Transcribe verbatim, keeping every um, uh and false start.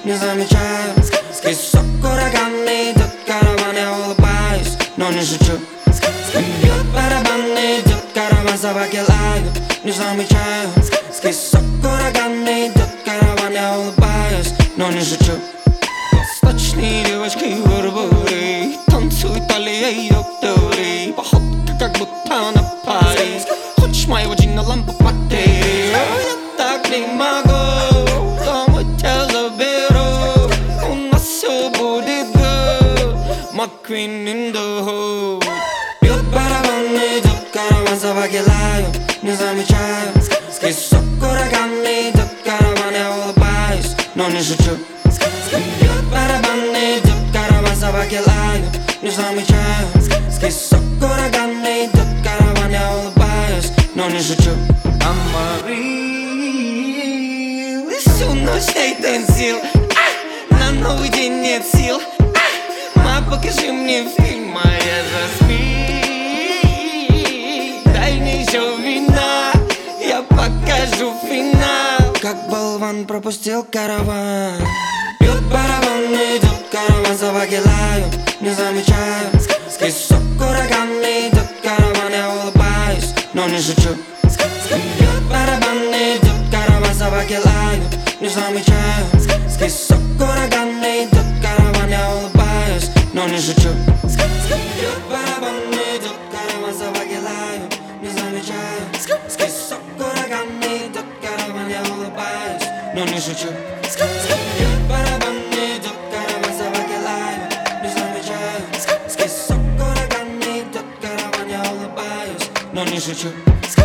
не замечаю. Скисок ураганный, идет караван, я улыбаюсь, но не шучу. Бьет барабан, идет караван, собаки лают, не замечаю. Скисок ураганный, идет караван, я улыбаюсь, но не шучу. Восточные девочки в Бурбуре танцуют аллеей Йоктори. Походка как будто на Париж. Хочешь моего джина лампу потери? Я так не могу, кому тебя заберу. У нас все будет good. McQueen in the hood. Бьет барабан, идет караван, собаки лают, не замечаю. Скисок ураганный, идет караван, я улыбаюсь, но не шучу. Бьет барабан, идет караван, собаки лают, не замечаю. Скисок ураганный, идет караван, я улыбаюсь, но не шучу. I'm a real. И всю ночь ей танцил, а, на новый день нет сил, а, ма, покажи мне фильм, моя Жасмин. Дай мне еще вина, я покажу финал. Как болван пропустил караван. Бьет барабан, идет караван, собаки лают, не замечаю. Скисок ураганный, идет караван, я улыбаюсь, но не шучу. Бьет барабан, идет караван, собаки лают, не замечаю. Скисок ураганный, идет караван, я улыбаюсь, но не шучу. Бьет барабан, идет караван, собаки лают, не замечаю. Скисок ураганный, идет караван, я улыбаюсь, но не шучу. Бьет барабан, идет караван, собаки лают, не замечаю. Скисок ураганный, идет караван, я улыбаюсь, но не шучу.